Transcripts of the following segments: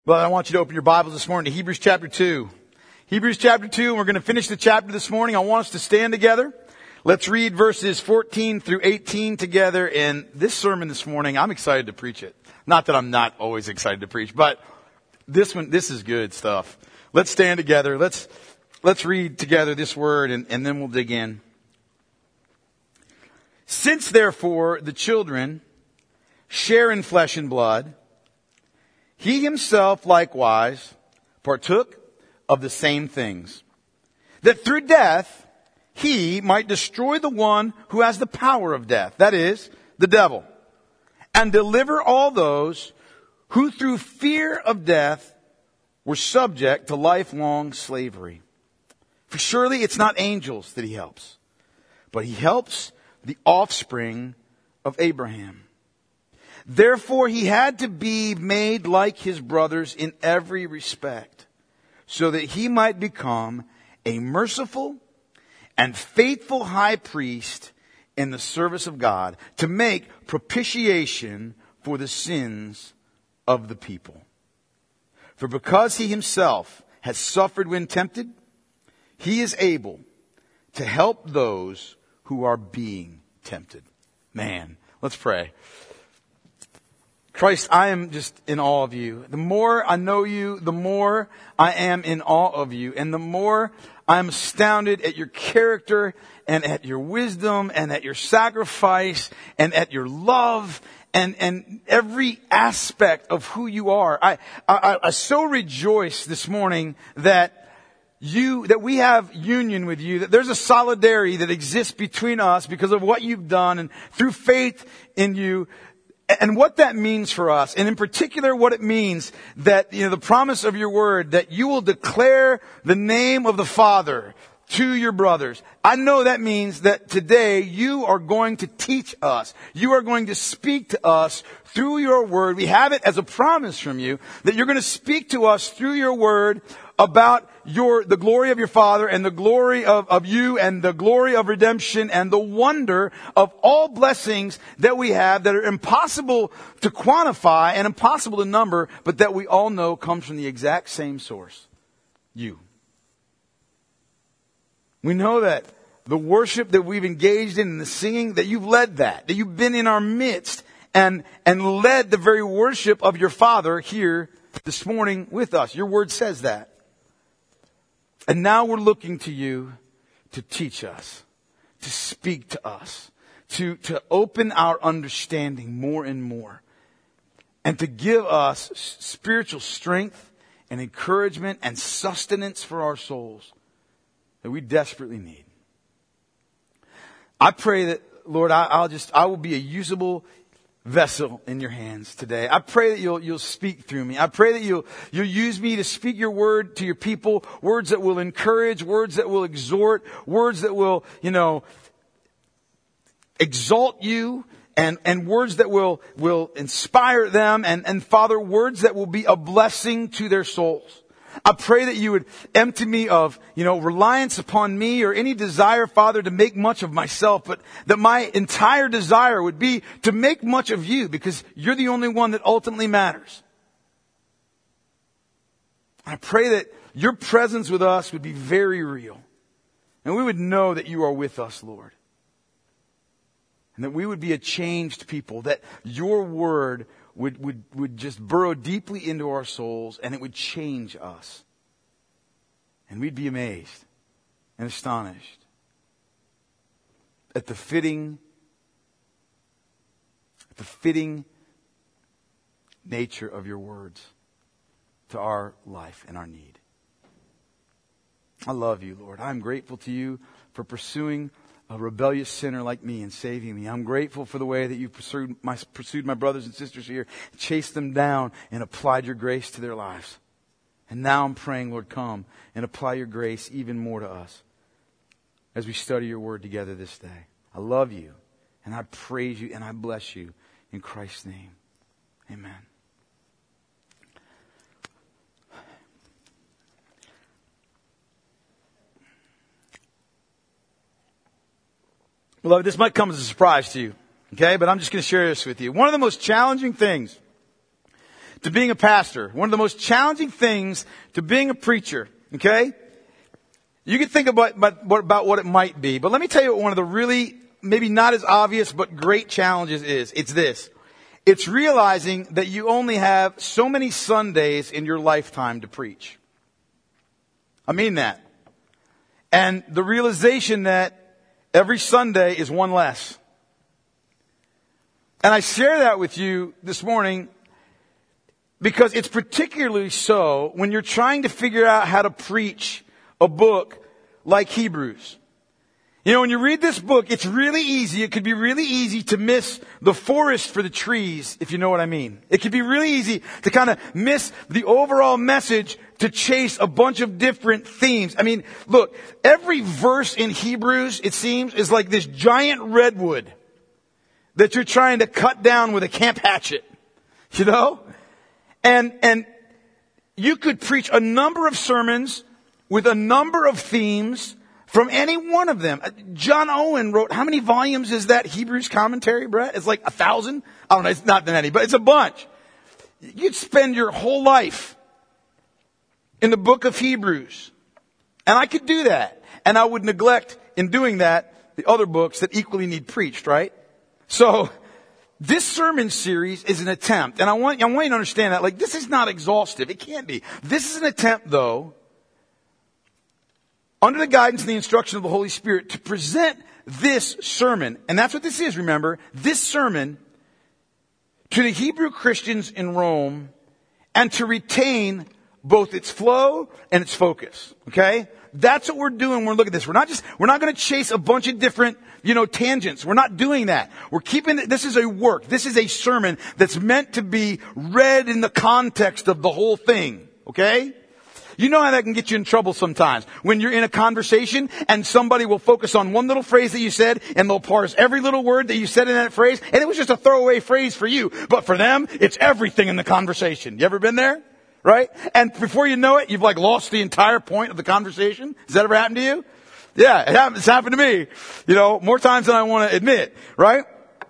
Well, I want you to open your Bibles this morning to Hebrews chapter 2. Hebrews chapter 2, and we're going to finish the chapter this morning. I want us to stand together. Let's read verses 14 through 18 together. And this sermon this morning, I'm excited to preach it. Not that I'm not always excited to preach, but this is good stuff. Let's stand together. Let's read together this word, and then we'll dig in. Since therefore the children share in flesh and blood, he himself likewise partook of the same things, that through death he might destroy the one who has the power of death, that is, the devil, and deliver all those who through fear of death were subject to lifelong slavery. For surely it's not angels that he helps, but he helps the offspring of Abraham. Therefore he had to be made like his brothers in every respect, so that he might become a merciful and faithful high priest in the service of God, to make propitiation for the sins of the people. For because he himself has suffered when tempted, he is able to help those who are being tempted. Man, let's pray. Christ, I am just in awe of you. The more I know you, the more I am in awe of you. And the more I'm astounded at your character and at your wisdom and at your sacrifice and at your love and every aspect of who you are. I so rejoice this morning that we have union with you, that there's a solidarity that exists between us because of what you've done and through faith in you. And what that means for us, and in particular what it means that, the promise of your word, that you will declare the name of the Father to your brothers. I know that means that today you are going to teach us. You are going to speak to us through your word. We have it as a promise from you that you're going to speak to us through your word about the glory of your Father and the glory of you and the glory of redemption and the wonder of all blessings that we have that are impossible to quantify and impossible to number, but that we all know comes from the exact same source. You. We know that the worship that we've engaged in and the singing, that you've led that you've been in our midst and led the very worship of your Father here this morning with us. Your word says that. And now we're looking to you to teach us, to speak to us, to open our understanding more and more, and to give us spiritual strength and encouragement and sustenance for our souls that we desperately need. I pray that, Lord, I will be a usable vessel in your hands today. I pray that you'll speak through me. I pray that you'll use me to speak your word to your people, words that will encourage, words that will exhort, words that will, exalt you, and words that will inspire them, and Father, words that will be a blessing to their souls. I pray that you would empty me of, reliance upon me or any desire, Father, to make much of myself, but that my entire desire would be to make much of you because you're the only one that ultimately matters. I pray that your presence with us would be very real and we would know that you are with us, Lord. And that we would be a changed people, that your word would just burrow deeply into our souls and it would change us. And we'd be amazed and astonished at the fitting nature of your words to our life and our need. I love you, Lord. I'm grateful to you for pursuing a rebellious sinner like me and saving me. I'm grateful for the way that you pursued my brothers and sisters here, chased them down and applied your grace to their lives. And now I'm praying, Lord, come and apply your grace even more to us as we study your word together this day. I love you and I praise you and I bless you in Christ's name. Amen. Beloved, this might come as a surprise to you, okay? But I'm just going to share this with you. One of the most challenging things to being a pastor, one of the most challenging things to being a preacher, okay? You can think about what it might be, but let me tell you what one of the really, maybe not as obvious, but great challenges is. It's this. It's realizing that you only have so many Sundays in your lifetime to preach. I mean that. And the realization that every Sunday is one less. And I share that with you this morning because it's particularly so when you're trying to figure out how to preach a book like Hebrews. You know, when you read this book, it's really easy. It could be really easy to miss the forest for the trees, if you know what I mean. It could be really easy to kind of miss the overall message to chase a bunch of different themes. I mean, look, every verse in Hebrews, it seems, is like this giant redwood that you're trying to cut down with a camp hatchet. You know? And you could preach a number of sermons with a number of themes from any one of them. John Owen wrote, how many volumes is that Hebrews commentary, Brett? It's like 1,000? I don't know, it's not that many, but it's a bunch. You'd spend your whole life in the book of Hebrews. And I could do that. And I would neglect, in doing that, the other books that equally need preached, right? So, this sermon series is an attempt, and I want you to understand that, like, this is not exhaustive. It can't be. This is an attempt, though, under the guidance and the instruction of the Holy Spirit, to present this sermon, and that's what this is, remember, this sermon to the Hebrew Christians in Rome, and to retain both its flow and its focus. Okay? That's what we're doing when we look at this. We're not going to chase a bunch of different, tangents. We're not doing that. We're keeping this is a work. This is a sermon that's meant to be read in the context of the whole thing. Okay? You know how that can get you in trouble sometimes. When you're in a conversation and somebody will focus on one little phrase that you said and they'll parse every little word that you said in that phrase, and it was just a throwaway phrase for you. But for them, it's everything in the conversation. You ever been there? Right? And before you know it, you've like lost the entire point of the conversation. Has that ever happened to you? Yeah, it's happened to me. More times than I want to admit. Right?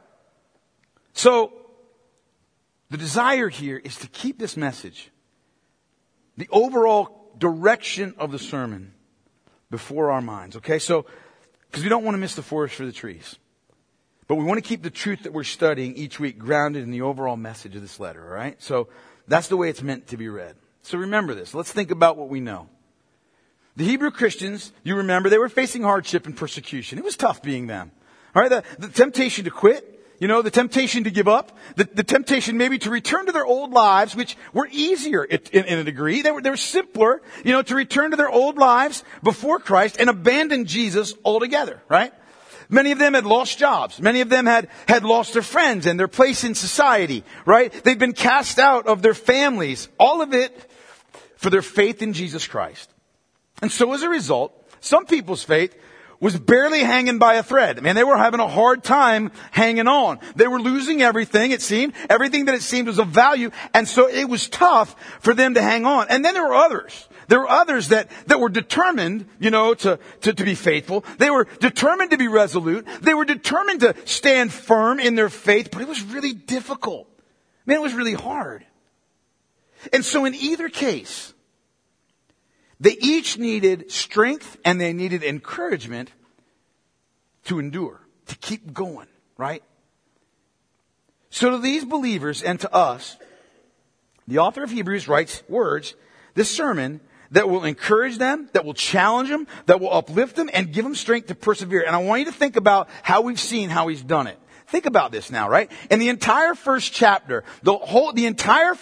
So, the desire here is to keep this message, the overall direction of the sermon, before our minds. Okay? So, because we don't want to miss the forest for the trees. But we want to keep the truth that we're studying each week grounded in the overall message of this letter. All right? So, that's the way it's meant to be read. So remember this. Let's think about what we know. The Hebrew Christians, you remember, they were facing hardship and persecution. It was tough being them. All right, the temptation to quit, the temptation to give up, the temptation maybe to return to their old lives, which were easier in a degree. They were simpler, to return to their old lives before Christ and abandon Jesus altogether, right? Many of them had lost jobs. Many of them had lost their friends and their place in society, right? They'd been cast out of their families. All of it for their faith in Jesus Christ. And so as a result, some people's faith was barely hanging by a thread. I mean, they were having a hard time hanging on. They were losing everything, it seemed. Everything that it seemed was of value. And so it was tough for them to hang on. And then there were others. There were others that were determined, to be faithful. They were determined to be resolute. They were determined to stand firm in their faith, but it was really difficult. Man, it was really hard. And so in either case, they each needed strength and they needed encouragement to endure, to keep going, right? So to these believers and to us, the author of Hebrews writes words, this sermon, that will encourage them, that will challenge them, that will uplift them, and give them strength to persevere. And I want you to think about how we've seen how he's done it. Think about this now, right? In the entire first chapter, the entire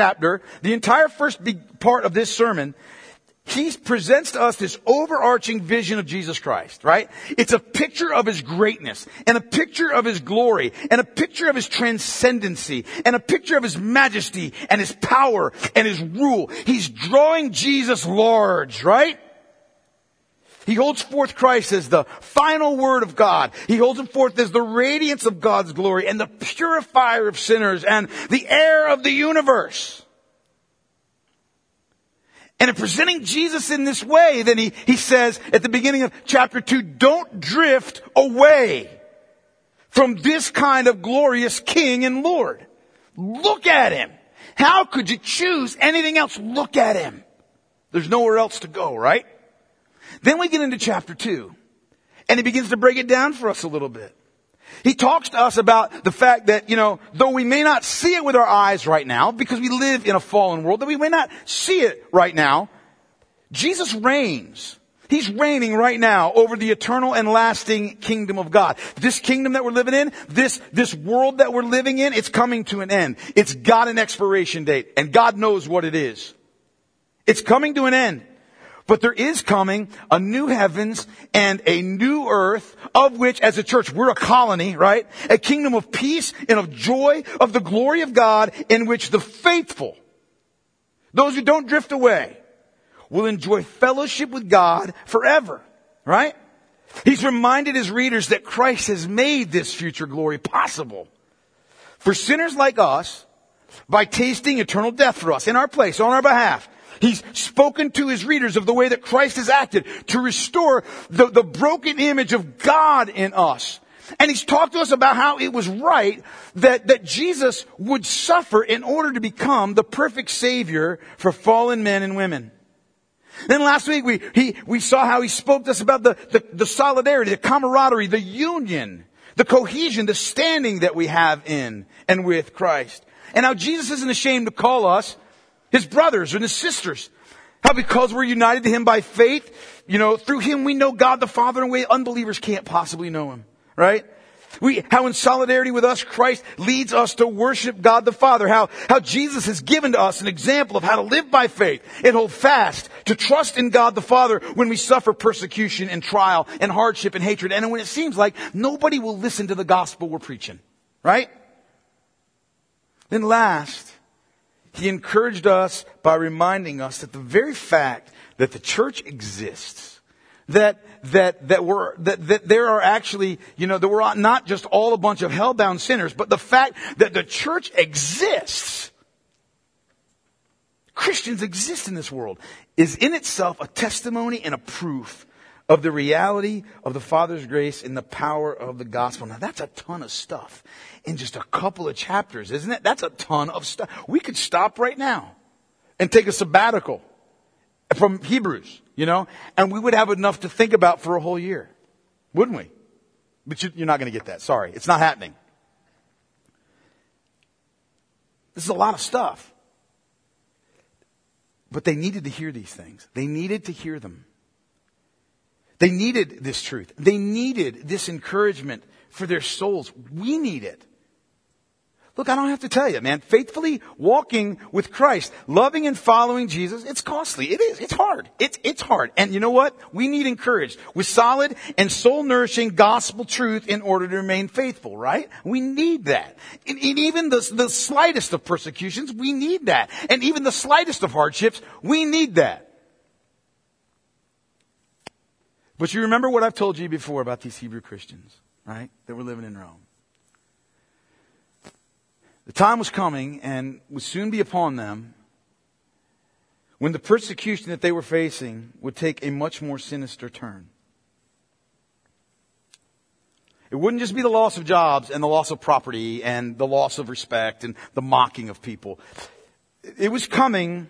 first big part of this sermon, he presents to us this overarching vision of Jesus Christ, right? It's a picture of his greatness, and a picture of his glory, and a picture of his transcendency, and a picture of his majesty, and his power, and his rule. He's drawing Jesus large, right? He holds forth Christ as the final word of God. He holds him forth as the radiance of God's glory, and the purifier of sinners, and the heir of the universe. And in presenting Jesus in this way, then he says at the beginning of chapter 2, don't drift away from this kind of glorious King and Lord. Look at him. How could you choose anything else? Look at him. There's nowhere else to go, right? Then we get into chapter 2, and he begins to break it down for us a little bit. He talks to us about the fact that, though we may not see it with our eyes right now, because we live in a fallen world, that we may not see it right now, Jesus reigns. He's reigning right now over the eternal and lasting kingdom of God. This kingdom that we're living in, this world that we're living in, it's coming to an end. It's got an expiration date, and God knows what it is. It's coming to an end. But there is coming a new heavens and a new earth, of which, as a church, we're a colony, right? A kingdom of peace and of joy, of the glory of God, in which the faithful, those who don't drift away, will enjoy fellowship with God forever, right? He's reminded his readers that Christ has made this future glory possible for sinners like us by tasting eternal death for us in our place, on our behalf. He's spoken to his readers of the way that Christ has acted to restore the broken image of God in us. And he's talked to us about how it was right that Jesus would suffer in order to become the perfect Savior for fallen men and women. Then last week we saw how he spoke to us about the solidarity, the camaraderie, the union, the cohesion, the standing that we have in and with Christ. And how Jesus isn't ashamed to call us his brothers and his sisters. How because we're united to him by faith, through him we know God the Father in a way unbelievers can't possibly know him. Right? How in solidarity with us, Christ leads us to worship God the Father. How Jesus has given to us an example of how to live by faith and hold fast, to trust in God the Father when we suffer persecution and trial and hardship and hatred. And when it seems like nobody will listen to the gospel we're preaching. Right? Then last, he encouraged us by reminding us that the very fact that the church exists, that there are actually, that we're not just all a bunch of hell-bound sinners, but the fact that the church exists, Christians exist in this world, is in itself a testimony and a proof of the reality of the Father's grace and the power of the gospel. Now that's a ton of stuff in just a couple of chapters, isn't it? That's a ton of stuff. We could stop right now and take a sabbatical from Hebrews, and we would have enough to think about for a whole year, wouldn't we? But you're not going to get that. Sorry. It's not happening. This is a lot of stuff. But they needed to hear these things. They needed to hear them. They needed this truth. They needed this encouragement for their souls. We need it. Look, I don't have to tell you, man. Faithfully walking with Christ, loving and following Jesus, it's costly. It is. It's hard. It's hard. And you know what? We need encouraged with solid and soul-nourishing gospel truth in order to remain faithful, right? We need that. And even the slightest of persecutions, we need that. And even the slightest of hardships, we need that. But you remember what I've told you before about these Hebrew Christians, right? That were living in Rome. The time was coming and would soon be upon them when the persecution that they were facing would take a much more sinister turn. It wouldn't just be the loss of jobs and the loss of property and the loss of respect and the mocking of people. It was coming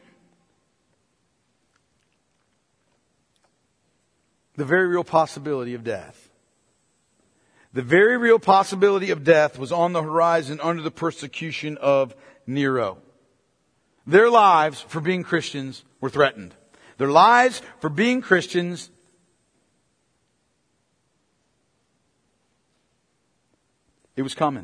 the very real possibility of death. The very real possibility of death was on the horizon under the persecution of Nero. Their lives for being Christians were threatened. Their lives for being Christians it was coming.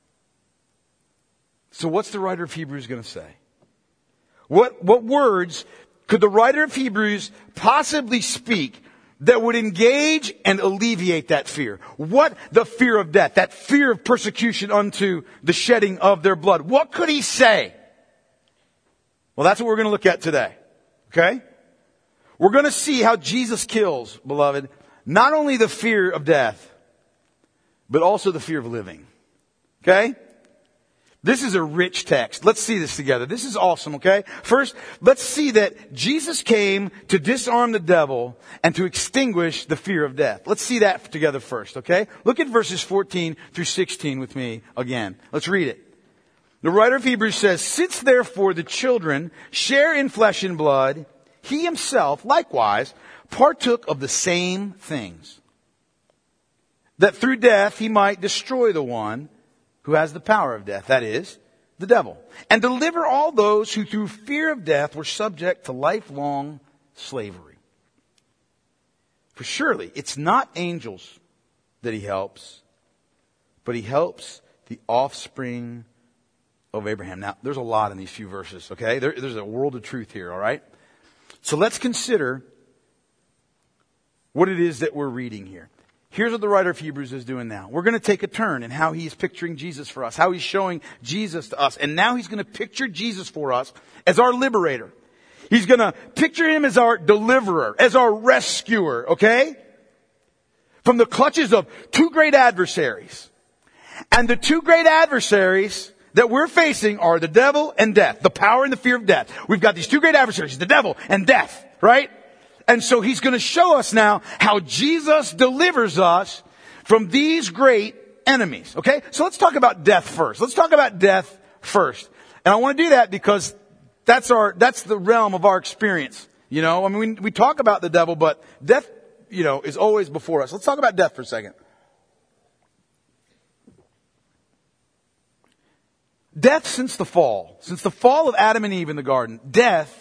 So what's the writer of Hebrews going to say? What words could the writer of Hebrews possibly speak that would engage and alleviate that fear? What the fear of death, that fear of persecution unto the shedding of their blood. What could he say? Well, that's what we're going to look at today. Okay? We're going to see how Jesus kills, beloved, not only the fear of death, but also the fear of living. Okay? This is a rich text. Let's see this together. This is awesome, okay? First, let's see that Jesus came to disarm the devil and to extinguish the fear of death. Let's see that together first, okay? Look at verses 14 through 16 with me again. Let's read it. The writer of Hebrews says, since therefore the children share in flesh and blood, he himself likewise partook of the same things, that through death he might destroy the one who has the power of death, that is, the devil, and deliver all those who through fear of death were subject to lifelong slavery. For surely it's not angels that he helps, but he helps the offspring of Abraham. Now, there's a lot in these few verses, okay? There's a world of truth here, all right? So let's consider what it is that we're reading here. Here's what the writer of Hebrews is doing now. We're going to take a turn in how he's picturing Jesus for us, how he's showing Jesus to us. And now he's going to picture Jesus for us as our liberator. He's going to picture him as our deliverer, as our rescuer, okay? From the clutches of two great adversaries. And the two great adversaries that we're facing are the devil and death, the power and the fear of death. We've got these two great adversaries, the devil and death, right? And so he's going to show us now how Jesus delivers us from these great enemies. Okay? So let's talk about death first. Let's talk about death first. And I want to do that because that's the realm of our experience. You know, I mean, we talk about the devil, but death, is always before us. Let's talk about death for a second. Death since the fall of Adam and Eve in the garden, death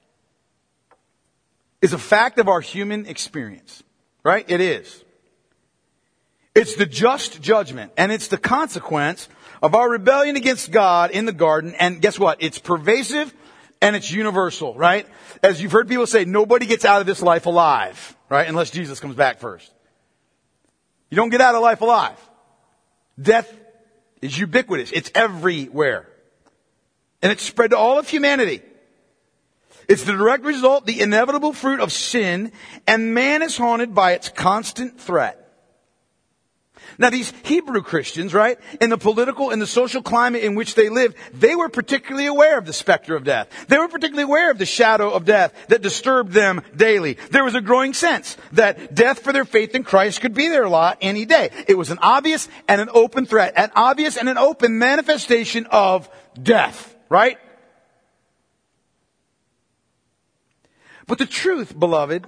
is a fact of our human experience, right? It is. It's the just judgment, and it's the consequence of our rebellion against God in the garden. And guess what? It's pervasive and it's universal, right? As you've heard people say, nobody gets out of this life alive, right? Unless Jesus comes back first. You don't get out of life alive. Death is ubiquitous. It's everywhere. And it's spread to all of humanity. It's the direct result, the inevitable fruit of sin, and man is haunted by its constant threat. Now these Hebrew Christians, right, in the political and the social climate in which they lived, they were particularly aware of the specter of death. They were particularly aware of the shadow of death that disturbed them daily. There was a growing sense that death for their faith in Christ could be their lot any day. It was an obvious and an open threat, an obvious and an open manifestation of death, right? But the truth, beloved,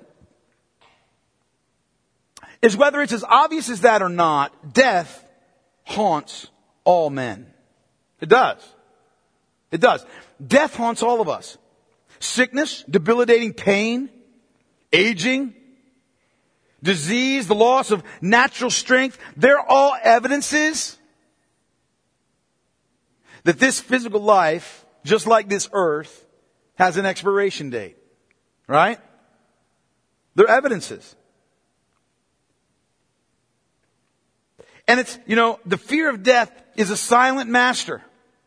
is whether it's as obvious as that or not, death haunts all men. It does. It does. Death haunts all of us. Sickness, debilitating pain, aging, disease, the loss of natural strength, they're all evidences that this physical life, just like this earth, has an expiration date. Right? They're evidences. And it's, the fear of death is a silent master.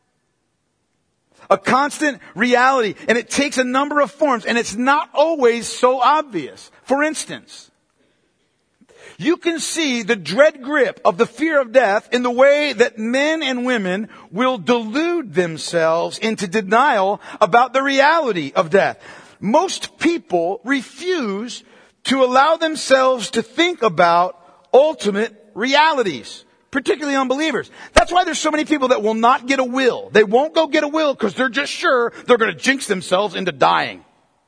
A constant reality. And it takes a number of forms. And it's not always so obvious. For instance, you can see the dread grip of the fear of death in the way that men and women will delude themselves into denial about the reality of death. Most people refuse to allow themselves to think about ultimate realities, particularly unbelievers. That's why there's so many people that will not get a will. They won't go get a will because they're just sure they're going to jinx themselves into dying.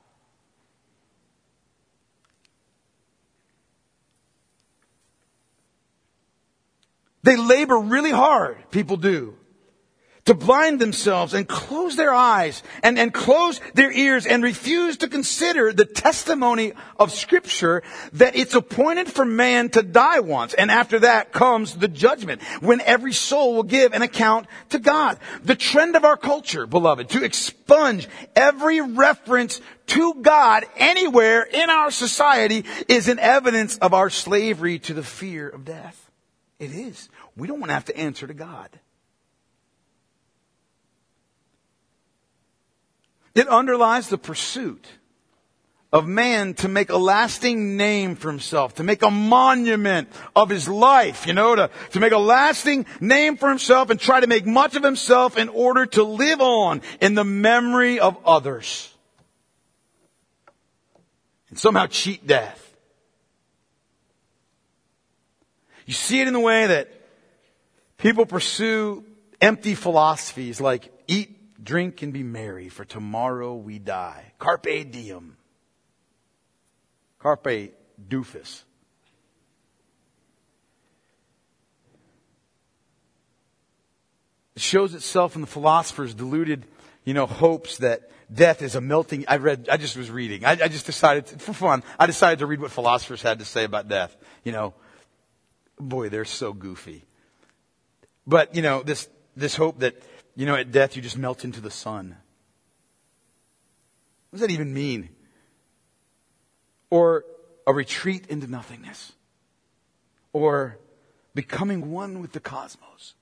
They labor really hard, people do, to blind themselves and close their eyes and close their ears and refuse to consider the testimony of Scripture that it's appointed for man to die once. And after that comes the judgment, when every soul will give an account to God. The trend of our culture, beloved, to expunge every reference to God anywhere in our society is an evidence of our slavery to the fear of death. It is. We don't want to have to answer to God. It underlies the pursuit of man to make a lasting name for himself, to make a monument of his life, to make a lasting name for himself and try to make much of himself in order to live on in the memory of others. And somehow cheat death. You see it in the way that people pursue empty philosophies like eat, drink, and be merry, for tomorrow we die. Carpe diem. Carpe doofus. It shows itself in the philosophers' deluded, hopes that death is a melting. I just was reading. I just decided, for fun, I decided to read what philosophers had to say about death. Boy, they're so goofy. But, this hope that, at death you just melt into the sun. What does that even mean? Or a retreat into nothingness. Or becoming one with the cosmos.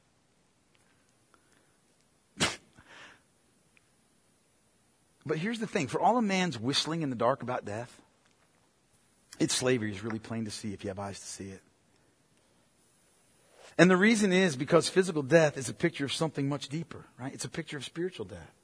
But here's the thing. For all a man's whistling in the dark about death, its slavery is really plain to see if you have eyes to see it. And the reason is because physical death is a picture of something much deeper, right? It's a picture of spiritual death.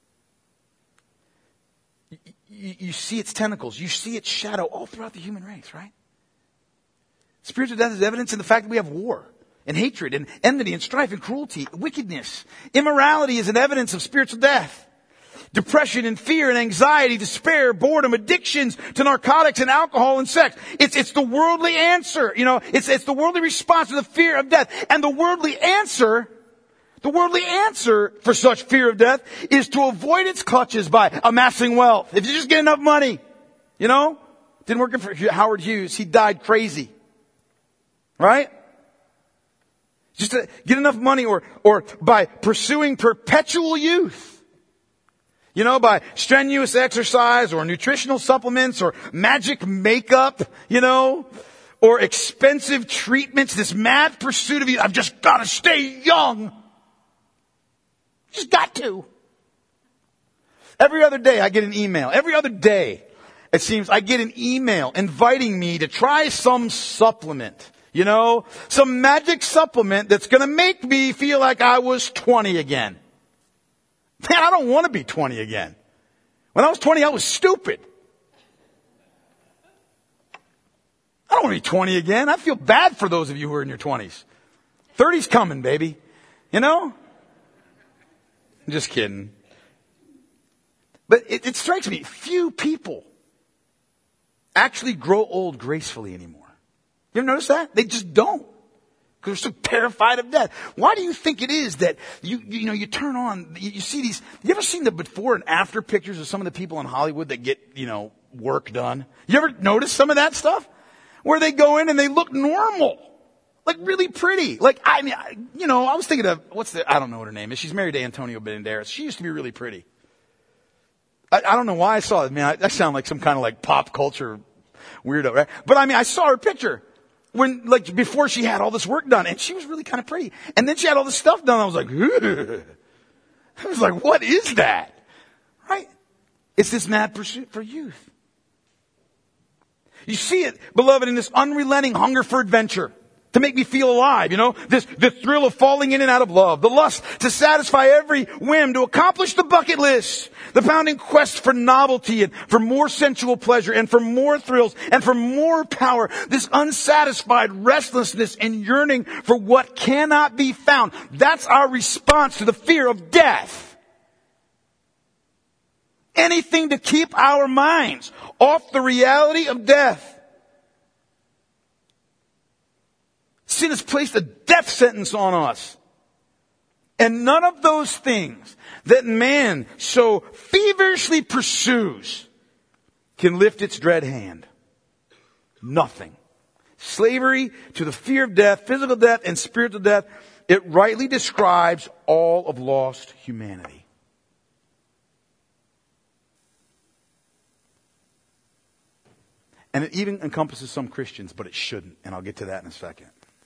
You see its tentacles. You see its shadow all throughout the human race, right? Spiritual death is evidence in the fact that we have war and hatred and enmity and strife and cruelty, wickedness. Immorality is an evidence of spiritual death. Depression and fear and anxiety, despair, boredom, addictions to narcotics and alcohol and sex. It's the worldly answer, it's the worldly response to the fear of death. And the worldly answer for such fear of death is to avoid its clutches by amassing wealth. If you just get enough money, didn't work for Howard Hughes. He died crazy. Right? Just to get enough money or by pursuing perpetual youth. By strenuous exercise or nutritional supplements or magic makeup, or expensive treatments, this mad pursuit of you. I've just got to stay young. Just got to. Every other day I get an email. Every other day, it seems, I get an email inviting me to try some supplement. Some magic supplement that's going to make me feel like I was 20 again. Man, I don't want to be 20 again. When I was 20, I was stupid. I don't want to be 20 again. I feel bad for those of you who are in your 20s. 30's coming, baby. I'm just kidding. But it strikes me, few people actually grow old gracefully anymore. You ever notice that? They just don't. Because they're so terrified of death. Why do you think it is that you turn on, you see these, you ever seen the before and after pictures of some of the people in Hollywood that get, work done? You ever notice some of that stuff? Where they go in and they look normal. Like really pretty. Like, I was thinking of, I don't know what her name is. She's married to Antonio Banderas. She used to be really pretty. I don't know why I saw it. Man, I sound like some kind of like pop culture weirdo, right? But I saw her picture. Before she had all this work done, and she was really kind of pretty. And then she had all this stuff done. I was like, ugh. I was like, what is that? Right? It's this mad pursuit for youth. You see it, beloved, in this unrelenting hunger for adventure. To make me feel alive, the thrill of falling in and out of love, the lust to satisfy every whim, to accomplish the bucket list, the pounding quest for novelty and for more sensual pleasure and for more thrills and for more power, this unsatisfied restlessness and yearning for what cannot be found. That's our response to the fear of death. Anything to keep our minds off the reality of death. Sin has placed a death sentence on us. And none of those things that man so feverishly pursues can lift its dread hand. Nothing. Slavery to the fear of death, physical death, and spiritual death, it rightly describes all of lost humanity. And it even encompasses some Christians, but it shouldn't. And I'll get to that in a second.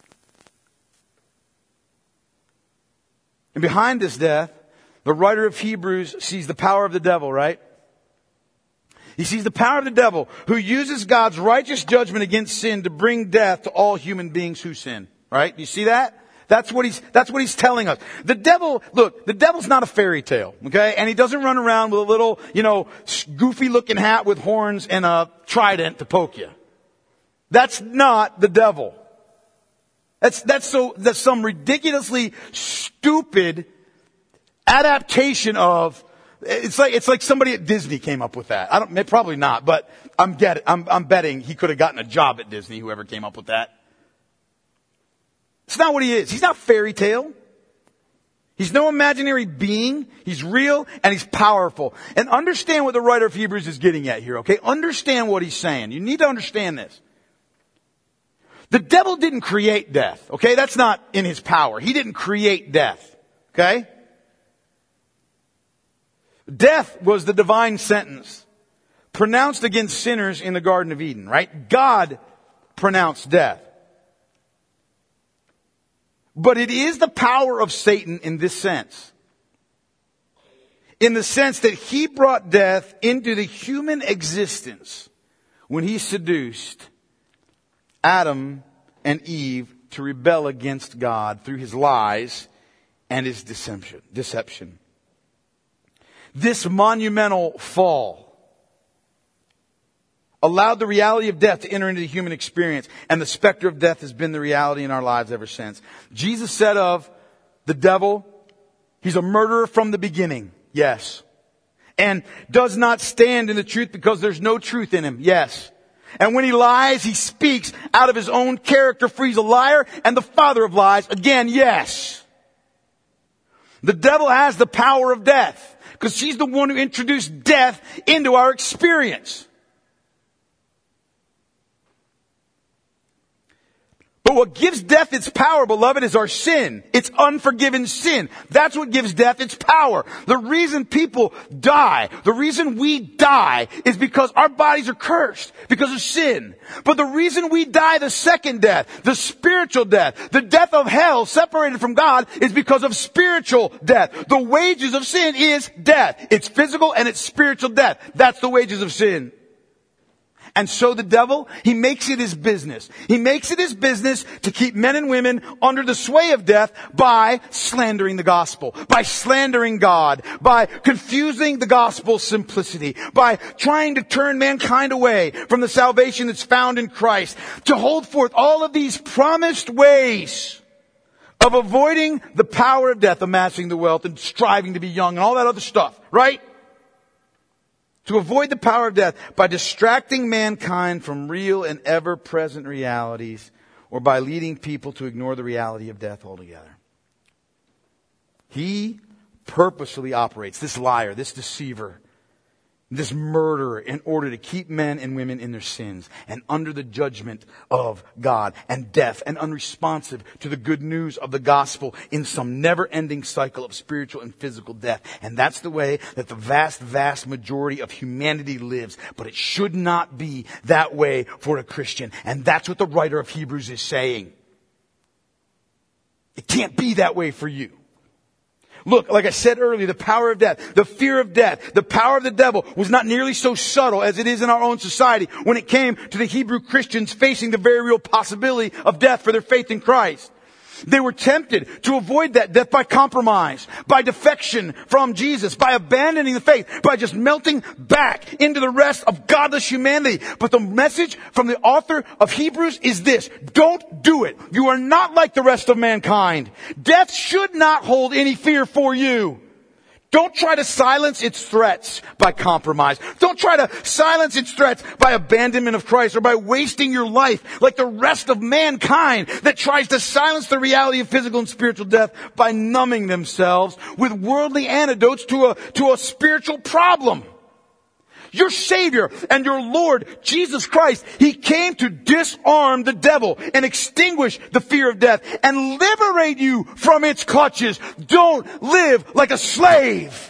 And behind this death, the writer of Hebrews sees the power of the devil, right? He sees the power of the devil who uses God's righteous judgment against sin to bring death to all human beings who sin, right? Do you see that? That's what he's telling us. The devil's not a fairy tale, okay? And he doesn't run around with a little, goofy looking hat with horns and a trident to poke you. That's not the devil. That's some ridiculously stupid adaptation of, it's like somebody at Disney came up with that. Probably not, but I'm betting he could have gotten a job at Disney, whoever came up with that. It's not what he is. He's not fairy tale. He's no imaginary being. He's real and he's powerful. And understand what the writer of Hebrews is getting at here, okay? Understand what he's saying. You need to understand this. The devil didn't create death, okay? That's not in his power. He didn't create death, okay? Death was the divine sentence pronounced against sinners in the Garden of Eden, right? God pronounced death. But it is the power of Satan in this sense. In the sense that he brought death into the human existence when he seduced Adam and Eve to rebel against God through his lies and his deception. This monumental fall allowed the reality of death to enter into the human experience, and the specter of death has been the reality in our lives ever since. Jesus said of the devil, he's a murderer from the beginning. Yes. And does not stand in the truth because there's no truth in him. Yes. And when he lies, he speaks out of his own character, for he's a liar and the father of lies. Again, yes. The devil has the power of death because she's the one who introduced death into our experience. But what gives death its power, beloved, is our sin. It's unforgiven sin. That's what gives death its power. The reason people die, the reason we die, is because our bodies are cursed because of sin. But the reason we die the second death, the spiritual death, the death of hell separated from God, is because of spiritual death. The wages of sin is death. It's physical and it's spiritual death. That's the wages of sin. And so the devil, he makes it his business. He makes it his business to keep men and women under the sway of death by slandering the gospel, by slandering God, by confusing the gospel's simplicity, by trying to turn mankind away from the salvation that's found in Christ, to hold forth all of these promised ways of avoiding the power of death, amassing the wealth and striving to be young and all that other stuff, right? To avoid the power of death by distracting mankind from real and ever-present realities, or by leading people to ignore the reality of death altogether. He purposefully operates, this liar, this deceiver, this murderer, in order to keep men and women in their sins and under the judgment of God, and deaf and unresponsive to the good news of the gospel in some never-ending cycle of spiritual and physical death. And that's the way that the vast, vast majority of humanity lives. But it should not be that way for a Christian. And that's what the writer of Hebrews is saying. It can't be that way for you. Look, like I said earlier, the power of death, the fear of death, the power of the devil was not nearly so subtle as it is in our own society when it came to the Hebrew Christians facing the very real possibility of death for their faith in Christ. They were tempted to avoid that death by compromise, by defection from Jesus, by abandoning the faith, by just melting back into the rest of godless humanity. But the message from the author of Hebrews is this: don't do it. You are not like the rest of mankind. Death should not hold any fear for you. Don't try to silence its threats by compromise. Don't try to silence its threats by abandonment of Christ or by wasting your life like the rest of mankind that tries to silence the reality of physical and spiritual death by numbing themselves with worldly antidotes to a spiritual problem. Your Savior and your Lord, Jesus Christ, He came to disarm the devil and extinguish the fear of death and liberate you from its clutches. Don't live like a slave.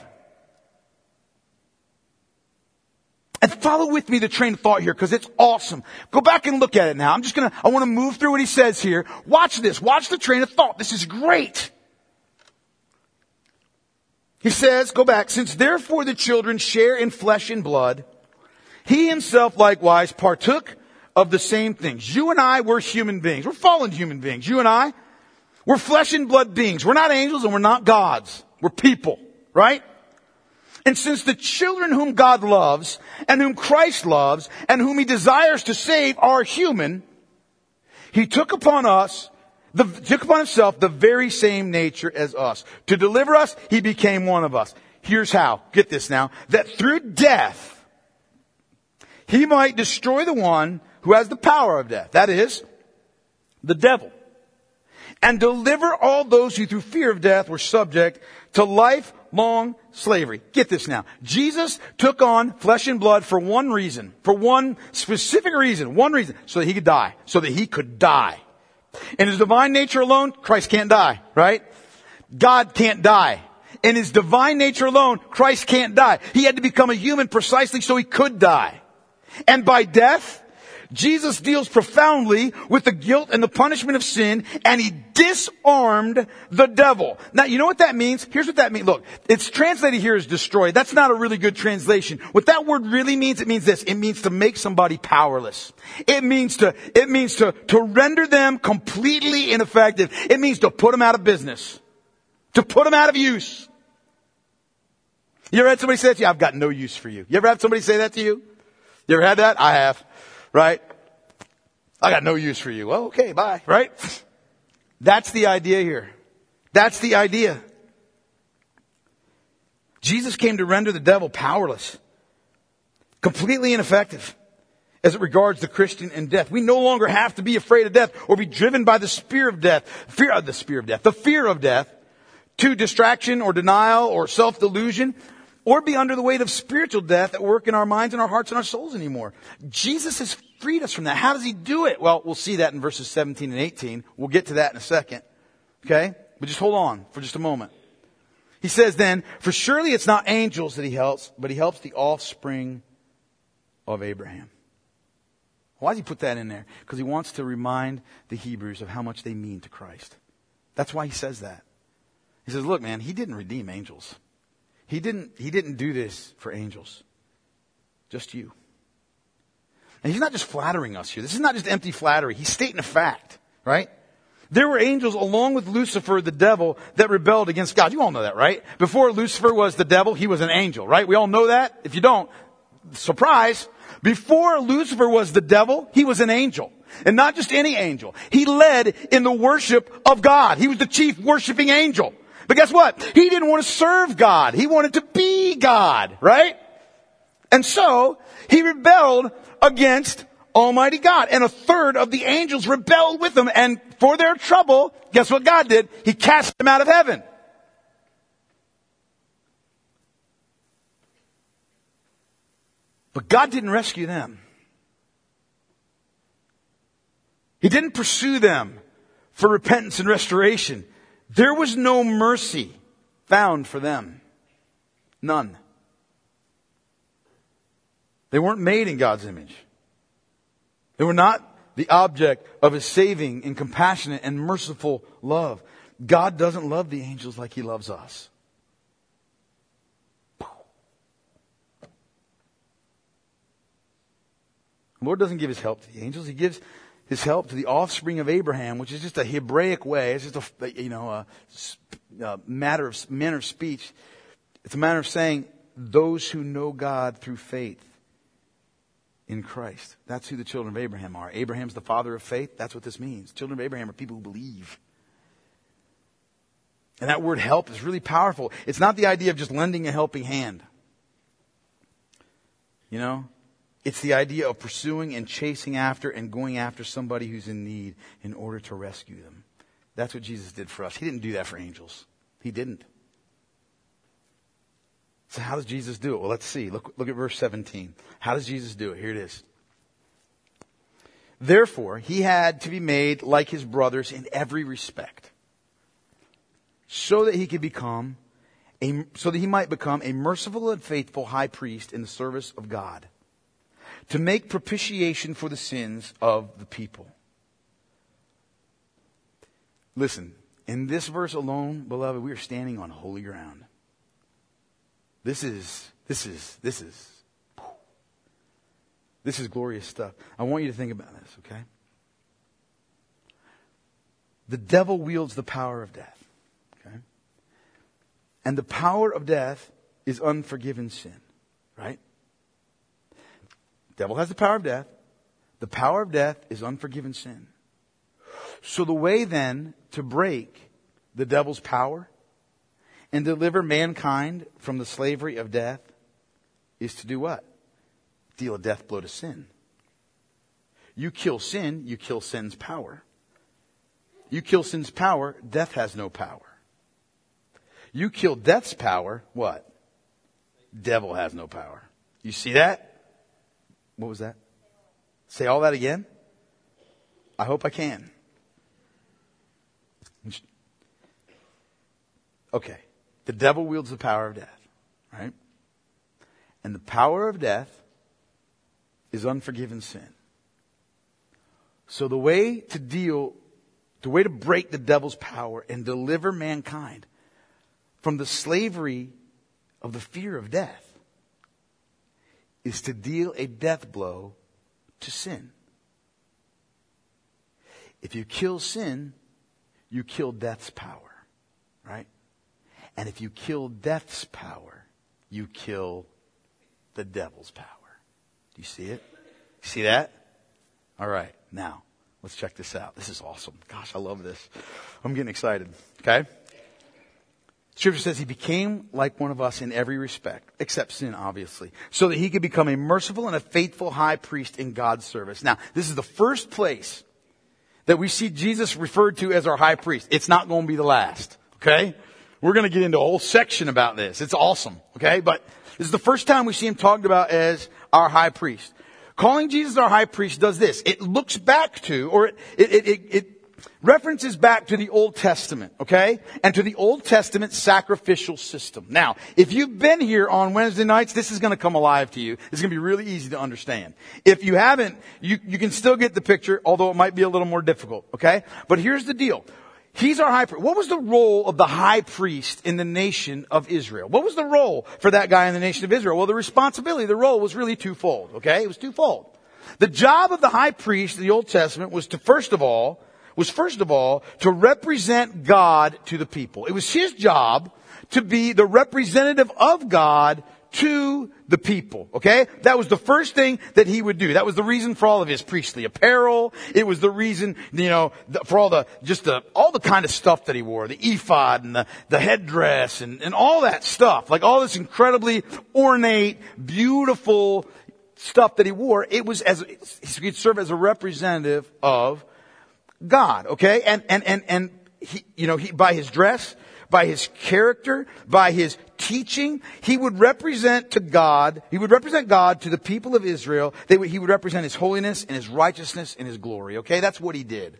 And follow with me the train of thought here, because it's awesome. Go back and look at it now. I want to move through what he says here. Watch this. Watch the train of thought. This is great. He says, go back, since therefore the children share in flesh and blood, he himself likewise partook of the same things. You and I, we're human beings. We're fallen human beings. You and I, we're flesh and blood beings. We're not angels and we're not gods. We're people, right? And since the children whom God loves and whom Christ loves and whom he desires to save are human, he took upon us took upon himself the very same nature as us. To deliver us, he became one of us. Here's how. Get this now. That through death, he might destroy the one who has the power of death. That is, the devil. And deliver all those who through fear of death were subject to lifelong slavery. Get this now. Jesus took on flesh and blood for one reason. For one specific reason. One reason. So that he could die. So that he could die. In his divine nature alone, Christ can't die, right? God can't die. In his divine nature alone, Christ can't die. He had to become a human precisely so he could die. And by death, Jesus deals profoundly with the guilt and the punishment of sin, and he disarmed the devil. Now, you know what that means? Here's what that means. Look, it's translated here as destroy. That's not a really good translation. What that word really means, it means this. It means to make somebody powerless. It means to render them completely ineffective. It means to put them out of business. To put them out of use. You ever had somebody say that to you? I've got no use for you. You ever had somebody say that to you? You ever had that? I have. Right? I got no use for you. Well, okay, bye. Right? That's the idea here. That's the idea. Jesus came to render the devil powerless. Completely ineffective as it regards the Christian and death. We no longer have to be afraid of death or be driven by the fear of death to distraction or denial or self-delusion, or be under the weight of spiritual death at work in our minds and our hearts and our souls anymore. Jesus has freed us from that. How does he do it? Well, we'll see that in verses 17 and 18. We'll get to that in a second. Okay? But just hold on for just a moment. He says then, for surely it's not angels that he helps, but he helps the offspring of Abraham. Why does he put that in there? Because he wants to remind the Hebrews of how much they mean to Christ. That's why he says that. He says, look, man, he didn't redeem angels. He didn't do this for angels. Just you. And he's not just flattering us here. This is not just empty flattery. He's stating a fact, right? There were angels along with Lucifer, the devil, that rebelled against God. You all know that, right? Before Lucifer was the devil, he was an angel, right? We all know that. If you don't, surprise. Before Lucifer was the devil, he was an angel. And not just any angel. He led in the worship of God. He was the chief worshiping angel. But guess what? He didn't want to serve God. He wanted to be God, right? And so, he rebelled against Almighty God. And a third of the angels rebelled with him. And for their trouble, guess what God did? He cast them out of heaven. But God didn't rescue them. He didn't pursue them for repentance and restoration. There was no mercy found for them. None. They weren't made in God's image. They were not the object of his saving and compassionate and merciful love. God doesn't love the angels like he loves us. The Lord doesn't give his help to the angels. He gives his help to the offspring of Abraham, which is just a Hebraic way. It's just a manner of speech. It's a manner of saying those who know God through faith in Christ. That's who the children of Abraham are. Abraham's the father of faith. That's what this means. Children of Abraham are people who believe. And that word help is really powerful. It's not the idea of just lending a helping hand. You know? It's the idea of pursuing and chasing after and going after somebody who's in need in order to rescue them. That's what Jesus did for us. He didn't do that for angels. He didn't. So how does Jesus do it? Well, let's see. Look at verse 17. How does Jesus do it? Here it is. Therefore, he had to be made like his brothers in every respect, so that he might become a merciful and faithful high priest in the service of God, to make propitiation for the sins of the people. Listen, in this verse alone, beloved, we are standing on holy ground. This is glorious stuff. I want you to think about this, okay? The devil wields the power of death, okay? And the power of death is unforgiven sin, right? The devil has the power of death. The power of death is unforgiven sin. So the way then to break the devil's power and deliver mankind from the slavery of death is to do what? Deal a death blow to sin. You kill sin, you kill sin's power. You kill sin's power, death has no power. You kill death's power, what? Devil has no power. You see that? What was that? Say all that again? I hope I can. Okay. The devil wields the power of death, right? And the power of death is unforgiven sin. So the way to break the devil's power and deliver mankind from the slavery of the fear of death is to deal a death blow to sin. If you kill sin, you kill death's power, right? And if you kill death's power, you kill the devil's power. Do you see it? You see that? All right. Now, let's check this out. This is awesome. Gosh, I love this. I'm getting excited. Okay? Scripture says he became like one of us in every respect, except sin, obviously, so that he could become a merciful and a faithful high priest in God's service. Now, this is the first place that we see Jesus referred to as our high priest. It's not going to be the last. Okay? We're going to get into a whole section about this. It's awesome. Okay? But this is the first time we see him talked about as our high priest. Calling Jesus our high priest does this. It looks back to, or it references back to the Old Testament, okay? And to the Old Testament sacrificial system. Now, if you've been here on Wednesday nights, this is going to come alive to you. It's going to be really easy to understand. If you haven't, you can still get the picture, although it might be a little more difficult, okay? But here's the deal. He's our high priest. What was the role of the high priest in the nation of Israel? What was the role for that guy in the nation of Israel? Well, the role was really twofold, okay? It was twofold. The job of the high priest in the Old Testament was first of all, to represent God to the people. It was his job to be the representative of God to the people. Okay? That was the first thing that he would do. That was the reason for all of his priestly apparel. It was the reason, for all the kind of stuff that he wore. The ephod and the headdress and all that stuff. Like all this incredibly ornate, beautiful stuff that he wore. It was he could serve as a representative of God. Okay? And he, by his dress, by his character, by his teaching, he would represent God to the people of Israel. He would represent his holiness and his righteousness and his glory. Okay, that's what he did.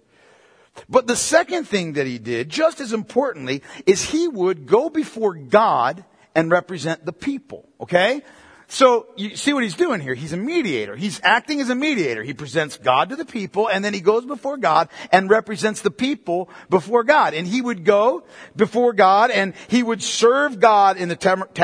But the second thing that he did, just as importantly, is he would go before God and represent the people. Okay? So you see what he's doing here. He's a mediator. He's acting as a mediator. He presents God to the people, and then he goes before God and represents the people before God. And he would go before God and he would serve God in the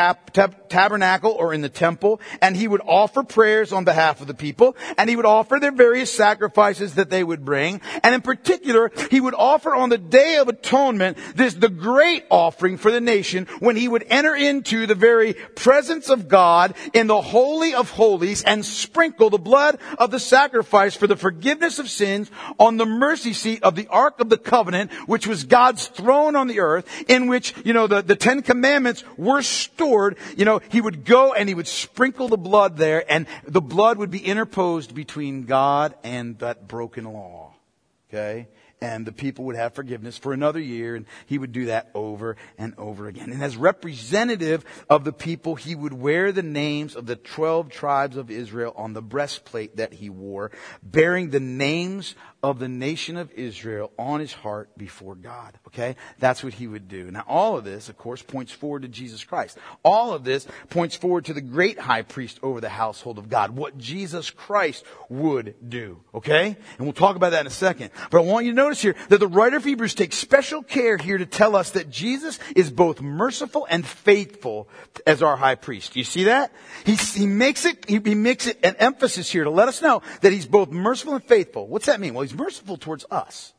tabernacle or in the temple, and he would offer prayers on behalf of the people, and he would offer their various sacrifices that they would bring. And in particular, he would offer on the Day of Atonement the great offering for the nation, when he would enter into the very presence of God in the Holy of Holies and sprinkle the blood of the sacrifice for the forgiveness of sins on the mercy seat of the Ark of the Covenant, which was God's throne on the earth, in which, the Ten Commandments were stored. He would go and he would sprinkle the blood there, and the blood would be interposed between God and that broken law. Okay? And the people would have forgiveness for another year, and he would do that over and over again. And as representative of the people, he would wear the names of the 12 tribes of Israel on the breastplate that he wore, bearing the names of the nation of Israel on his heart before God. Okay? That's what he would do. Now, all of this, of course, points forward to Jesus Christ. All of this points forward to the great high priest over the household of God, what Jesus Christ would do. Okay? And we'll talk about that in a second. But I want you to notice here that the writer of Hebrews takes special care here to tell us that Jesus is both merciful and faithful as our high priest. Do you see that? He makes it an emphasis here to let us know that he's both merciful and faithful. What's that mean? Well, he's merciful towards us.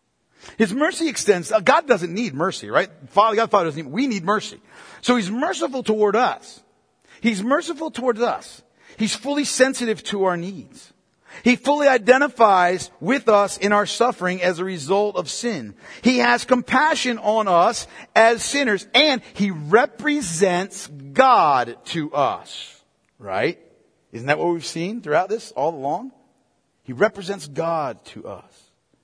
His mercy extends. God doesn't need mercy, right? God doesn't need. We need mercy. So he's merciful toward us. He's merciful towards us. He's fully sensitive to our needs. He fully identifies with us in our suffering as a result of sin. He has compassion on us as sinners, and He represents God to us. Right? Isn't that what we've seen throughout this all along? He represents God to us.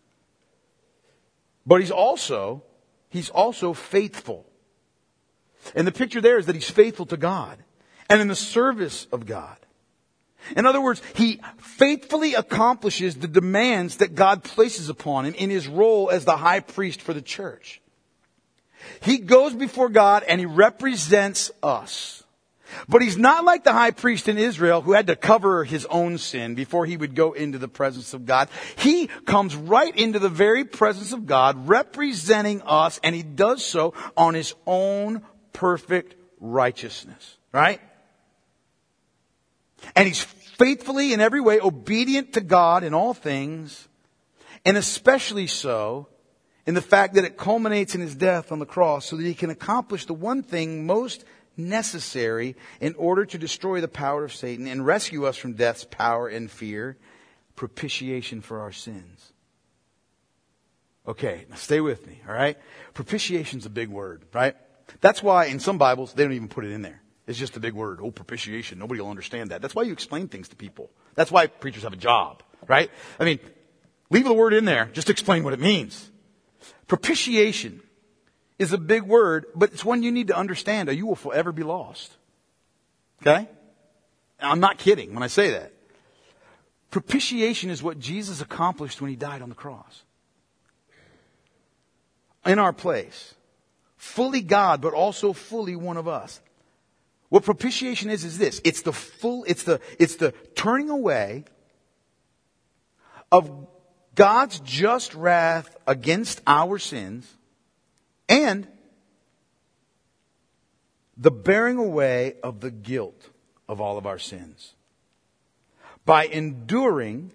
But He's also faithful. And the picture there is that He's faithful to God and in the service of God. In other words, He faithfully accomplishes the demands that God places upon Him in His role as the high priest for the church. He goes before God and He represents us. But He's not like the high priest in Israel who had to cover his own sin before he would go into the presence of God. He comes right into the very presence of God, representing us, and He does so on His own perfect righteousness. Right? And He's faithfully in every way obedient to God in all things, and especially so in the fact that it culminates in His death on the cross so that He can accomplish the one thing most necessary in order to destroy the power of Satan and rescue us from death's power and fear, propitiation for our sins. Okay, now stay with me, all right? Propitiation's a big word, right? That's why in some Bibles they don't even put it in there. It's just a big word. Oh, propitiation. Nobody will understand that. That's why you explain things to people. That's why preachers have a job, right? I mean, leave the word in there. Just explain what it means. Propitiation is a big word, but it's one you need to understand or you will forever be lost. Okay? I'm not kidding when I say that. Propitiation is what Jesus accomplished when He died on the cross. In our place. Fully God, but also fully one of us. What propitiation is this. It's the turning away of God's just wrath against our sins and the bearing away of the guilt of all of our sins. By enduring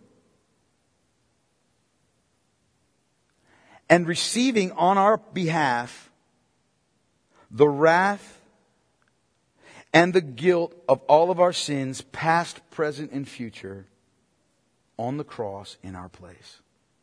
and receiving on our behalf the wrath and the guilt of all of our sins, past, present, and future, on the cross in our place.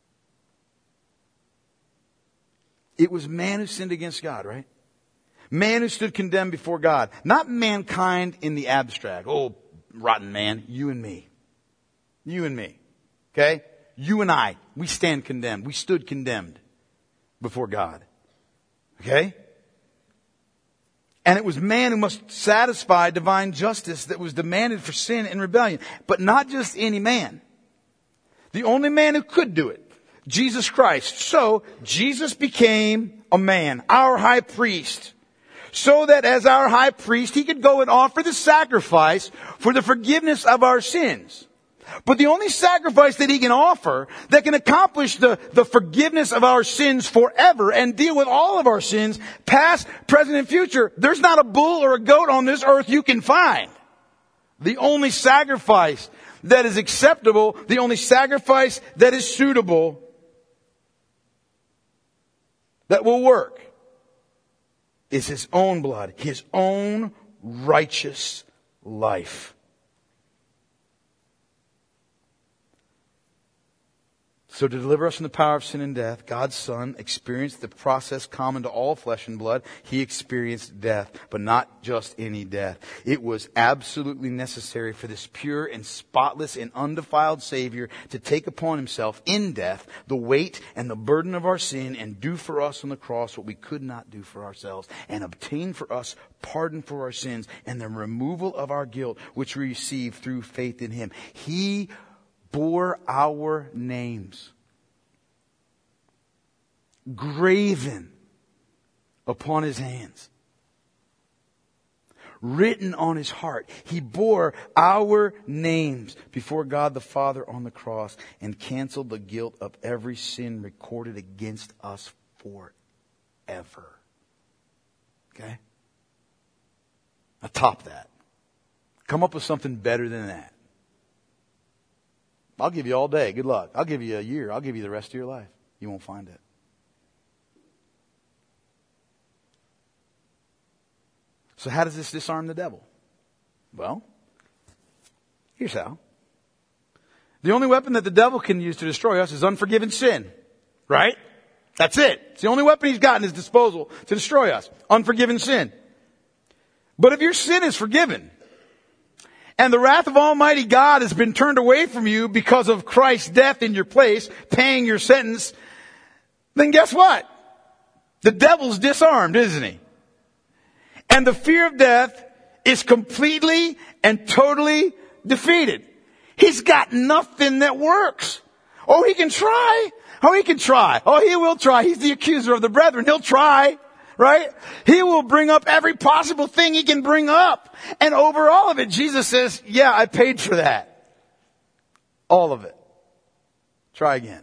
It was man who sinned against God, right? Man who stood condemned before God. Not mankind in the abstract. Oh, rotten man. You and me. You and me. Okay? You and I. We stand condemned. We stood condemned before God. Okay? And it was man who must satisfy divine justice that was demanded for sin and rebellion. But not just any man. The only man who could do it. Jesus Christ. So, Jesus became a man, our high priest. So that as our high priest, He could go and offer the sacrifice for the forgiveness of our sins. But the only sacrifice that He can offer that can accomplish the forgiveness of our sins forever and deal with all of our sins, past, present, and future, there's not a bull or a goat on this earth you can find. The only sacrifice that is acceptable, the only sacrifice that is suitable, that will work, is His own blood, His own righteous life. So to deliver us from the power of sin and death, God's Son experienced the process common to all flesh and blood. He experienced death, but not just any death. It was absolutely necessary for this pure and spotless and undefiled Savior to take upon Himself in death the weight and the burden of our sin and do for us on the cross what we could not do for ourselves and obtain for us pardon for our sins and the removal of our guilt, which we receive through faith in Him. He bore our names, graven upon His hands, written on His heart. He bore our names before God the Father on the cross and canceled the guilt of every sin recorded against us forever. Okay? Now top that. Come up with something better than that. I'll give you all day. Good luck. I'll give you a year. I'll give you the rest of your life. You won't find it. So how does this disarm the devil? Well, here's how. The only weapon that the devil can use to destroy us is unforgiven sin. Right? That's it. It's the only weapon he's got in his disposal to destroy us. Unforgiven sin. But if your sin is forgiven, and the wrath of Almighty God has been turned away from you because of Christ's death in your place, paying your sentence, then guess what? The devil's disarmed, isn't he? And the fear of death is completely and totally defeated. He's got nothing that works. Oh, he can try. Oh, he can try. Oh, he will try. He's the accuser of the brethren. He'll try, right? He will bring up every possible thing he can bring up. And over all of it, Jesus says, yeah, I paid for that. All of it. Try again.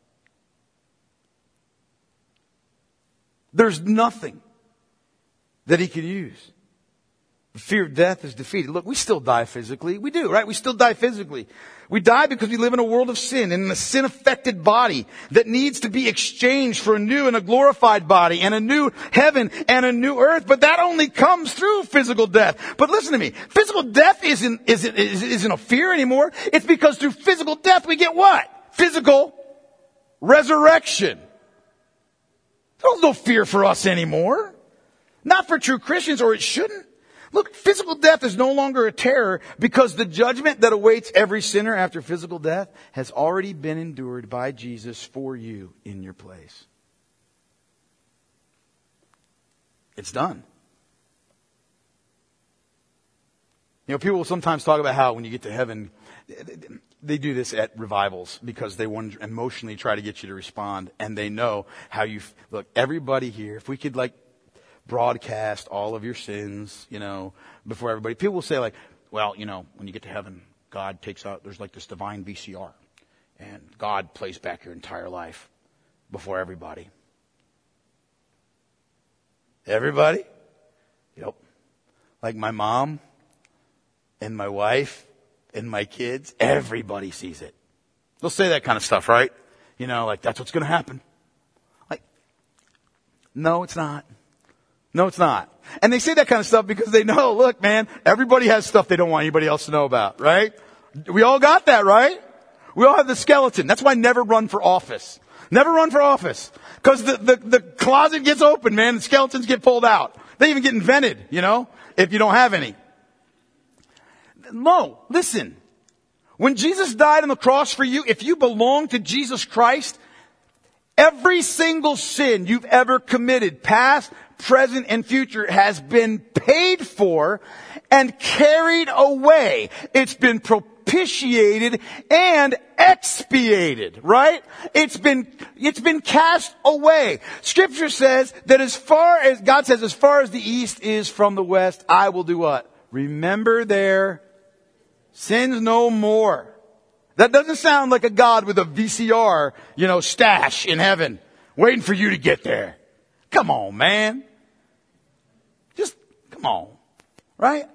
There's nothing that he could use. The fear of death is defeated. Look, we still die physically. We do, right? We still die physically. We die because we live in a world of sin and in a sin-affected body that needs to be exchanged for a new and a glorified body and a new heaven and a new earth. But that only comes through physical death. But listen to me. Physical death isn't a fear anymore. It's because through physical death we get what? Physical resurrection. There's no fear for us anymore. Not for true Christians, or it shouldn't. Look, physical death is no longer a terror because the judgment that awaits every sinner after physical death has already been endured by Jesus for you in your place. It's done. You know, people will sometimes talk about how when you get to heaven, they do this at revivals because they want to emotionally try to get you to respond, and they know how you look. Everybody here, if we could broadcast all of your sins, before everybody. People will say well, when you get to heaven, God takes out, there's this divine VCR, and God plays back your entire life before everybody. Everybody? Yep. Like my mom and my wife and my kids, everybody sees it. They'll say that kind of stuff, right? That's what's going to happen. No, it's not. No, it's not. And they say that kind of stuff because they know, look, man, everybody has stuff they don't want anybody else to know about, right? We all got that, right? We all have the skeleton. That's why never run for office. Never run for office. Because the closet gets open, man. The skeletons get pulled out. They even get invented, if you don't have any. No, listen. When Jesus died on the cross for you, if you belong to Jesus Christ, every single sin you've ever committed, past, present, and future, has been paid for and carried away. It's been propitiated and expiated, right? It's been cast away. Scripture says that God says, as far as the east is from the west, I will do what? Remember their sins no more. That doesn't sound like a God with a VCR, stash in heaven, waiting for you to get there. Come on, man. Just, come on. Right?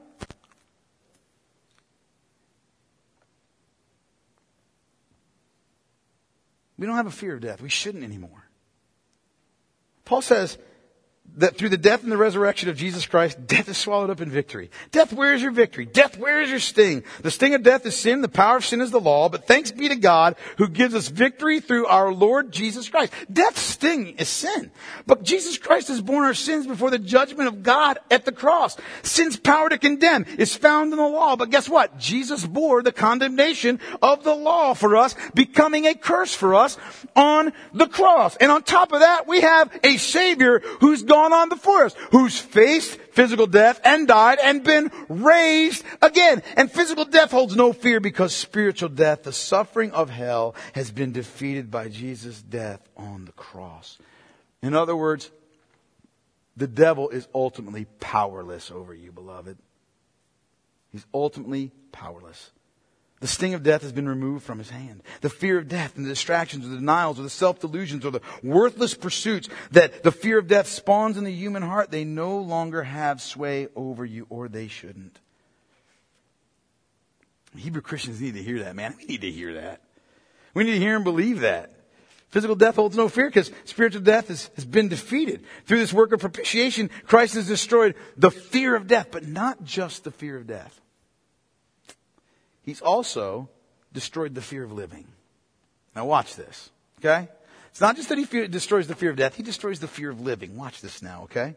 We don't have a fear of death. We shouldn't anymore. Paul says that through the death and the resurrection of Jesus Christ, death is swallowed up in victory. Death, where is your victory? Death, where is your sting? The sting of death is sin. The power of sin is the law. But thanks be to God who gives us victory through our Lord Jesus Christ. Death's sting is sin. But Jesus Christ has borne our sins before the judgment of God at the cross. Sin's power to condemn is found in the law. But guess what? Jesus bore the condemnation of the law for us, becoming a curse for us on the cross. And on top of that, we have a Savior who's gone on before us, who's faced physical death and died and been raised again. And physical death holds no fear because spiritual death, the suffering of hell, has been defeated by Jesus' death on the cross. In other words, the devil is ultimately powerless over you, beloved. He's ultimately powerless. The sting of death has been removed from his hand. The fear of death and the distractions or the denials or the self-delusions or the worthless pursuits that the fear of death spawns in the human heart, they no longer have sway over you, or they shouldn't. Hebrew Christians need to hear that, man. We need to hear that. We need to hear and believe that. Physical death holds no fear because spiritual death has been defeated. Through this work of propitiation, Christ has destroyed the fear of death, but not just the fear of death. He's also destroyed the fear of living. Now watch this, okay? It's not just that he destroys the fear of death. He destroys the fear of living. Watch this now, okay?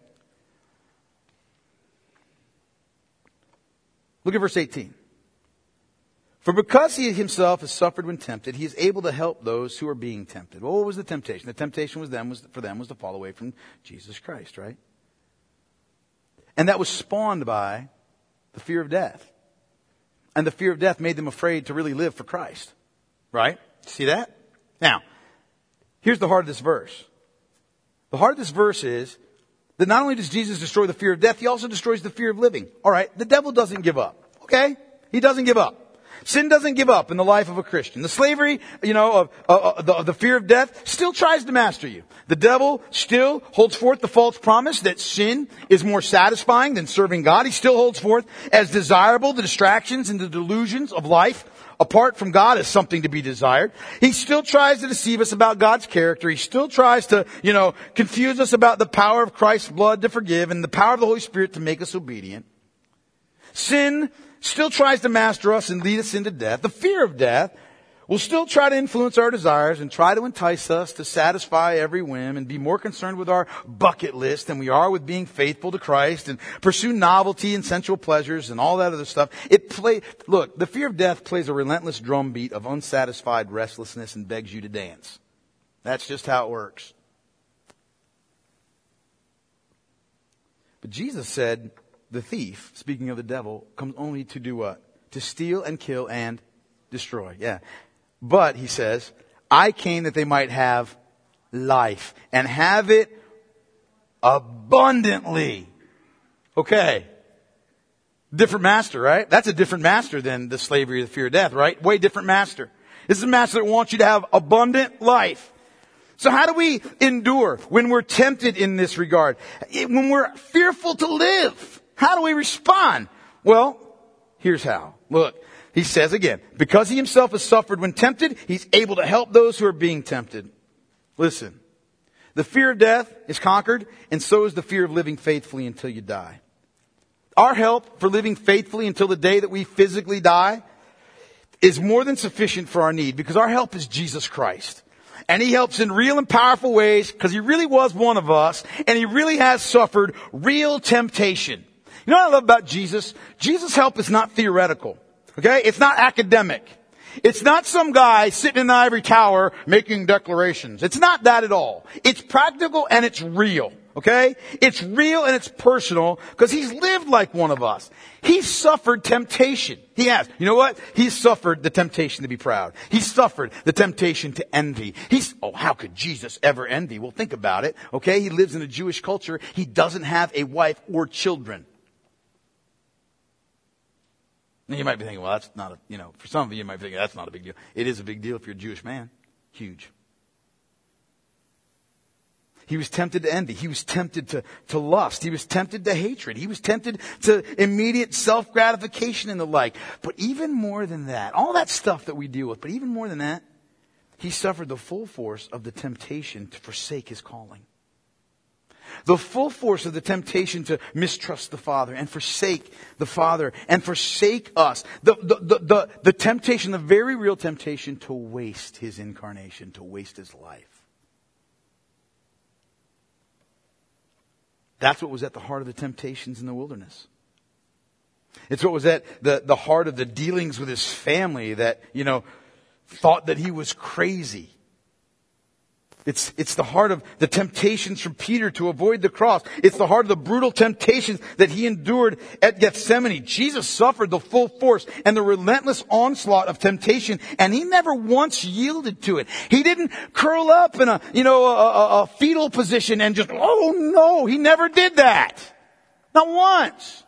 Look at verse 18. For because he himself has suffered when tempted, he is able to help those who are being tempted. Well, what was the temptation? The temptation for them was to fall away from Jesus Christ, right? And that was spawned by the fear of death. And the fear of death made them afraid to really live for Christ. Right? See that? Now, here's the heart of this verse. The heart of this verse is that not only does Jesus destroy the fear of death, he also destroys the fear of living. All right, the devil doesn't give up. Okay? He doesn't give up. Sin doesn't give up in the life of a Christian. The slavery, of the fear of death still tries to master you. The devil still holds forth the false promise that sin is more satisfying than serving God. He still holds forth as desirable the distractions and the delusions of life apart from God as something to be desired. He still tries to deceive us about God's character. He still tries to, confuse us about the power of Christ's blood to forgive and the power of the Holy Spirit to make us obedient. Sin still tries to master us and lead us into death. The fear of death will still try to influence our desires and try to entice us to satisfy every whim and be more concerned with our bucket list than we are with being faithful to Christ and pursue novelty and sensual pleasures and all that other stuff. Look, the fear of death plays a relentless drumbeat of unsatisfied restlessness and begs you to dance. That's just how it works. But Jesus said, the thief, speaking of the devil, comes only to do what? To steal and kill and destroy. Yeah. But, he says, I came that they might have life and have it abundantly. Okay. Different master, right? That's a different master than the slavery of the fear of death, right? Way different master. This is a master that wants you to have abundant life. So how do we endure when we're tempted in this regard? When we're fearful to live? How do we respond? Well, here's how. Look, he says again, because he himself has suffered when tempted, he's able to help those who are being tempted. Listen, the fear of death is conquered, and so is the fear of living faithfully until you die. Our help for living faithfully until the day that we physically die is more than sufficient for our need, because our help is Jesus Christ. And he helps in real and powerful ways, because he really was one of us, and he really has suffered real temptation. You know what I love about Jesus? Jesus' help is not theoretical. Okay? It's not academic. It's not some guy sitting in the ivory tower making declarations. It's not that at all. It's practical and it's real. Okay? It's real and it's personal because he's lived like one of us. He's suffered temptation. He has. You know what? He's suffered the temptation to be proud. He's suffered the temptation to envy. How could Jesus ever envy? Well, think about it. Okay? He lives in a Jewish culture. He doesn't have a wife or children. And you might be thinking, well, that's not for some of you might be thinking, that's not a big deal. It is a big deal if you're a Jewish man. Huge. He was tempted to envy. He was tempted to lust. He was tempted to hatred. He was tempted to immediate self-gratification and the like. But even more than that, all that stuff that we deal with, but even more than that, he suffered the full force of the temptation to forsake his calling. The full force of the temptation to mistrust the Father and forsake the Father and forsake us. The temptation, the very real temptation to waste his incarnation, to waste his life. That's what was at the heart of the temptations in the wilderness. It's what was at the heart of the dealings with his family that, thought that he was crazy. It's the heart of the temptations from Peter to avoid the cross. It's the heart of the brutal temptations that he endured at Gethsemane. Jesus suffered the full force and the relentless onslaught of temptation, and he never once yielded to it. He didn't curl up in a fetal position and just, oh no, he never did that. Not once.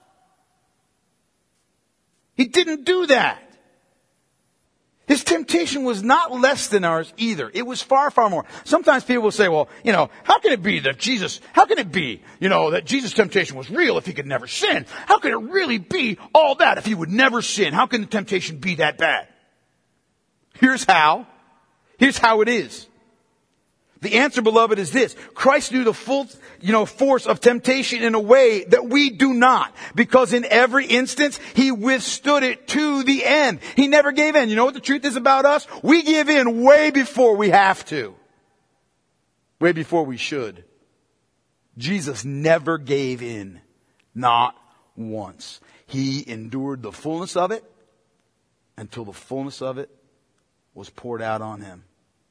He didn't do that. His temptation was not less than ours either. It was far, far more. Sometimes people will say, well, how can it be that Jesus temptation was real if he could never sin? How can it really be all that if he would never sin? How can the temptation be that bad? Here's how. Here's how it is. The answer, beloved, is this. Christ knew the full, force of temptation in a way that we do not. Because in every instance, He withstood it to the end. He never gave in. You know what the truth is about us? We give in way before we have to. Way before we should. Jesus never gave in. Not once. He endured the fullness of it until the fullness of it was poured out on Him.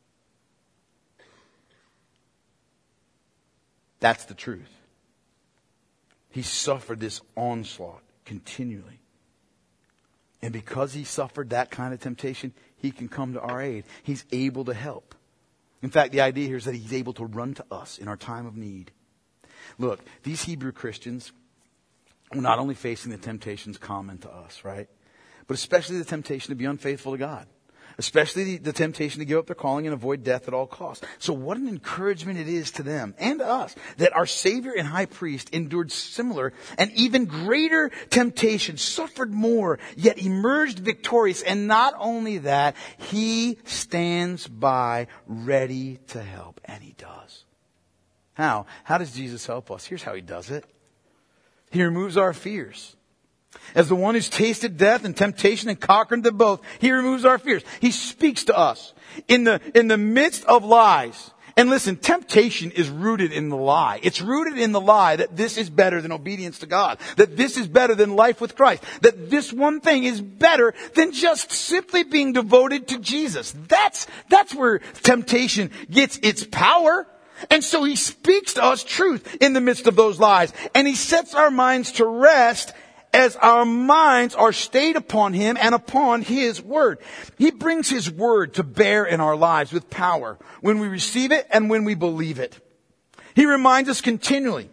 That's the truth. He suffered this onslaught continually. And because He suffered that kind of temptation, He can come to our aid. He's able to help. In fact, the idea here is that He's able to run to us in our time of need. Look, these Hebrew Christians were not only facing the temptations common to us, right? But especially the temptation to be unfaithful to God. Especially the temptation to give up their calling and avoid death at all costs. So what an encouragement it is to them and to us that our Savior and High Priest endured similar and even greater temptations, suffered more, yet emerged victorious. And not only that, He stands by ready to help. And He does. How? How does Jesus help us? Here's how He does it. He removes our fears. As the one who's tasted death and temptation and conquered them both, He removes our fears. He speaks to us in the midst of lies. And listen, temptation is rooted in the lie. It's rooted in the lie that this is better than obedience to God. That this is better than life with Christ. That this one thing is better than just simply being devoted to Jesus. That's where temptation gets its power. And so He speaks to us truth in the midst of those lies. And He sets our minds to rest as our minds are stayed upon Him and upon His Word. He brings His Word to bear in our lives with power when we receive it and when we believe it. He reminds us continually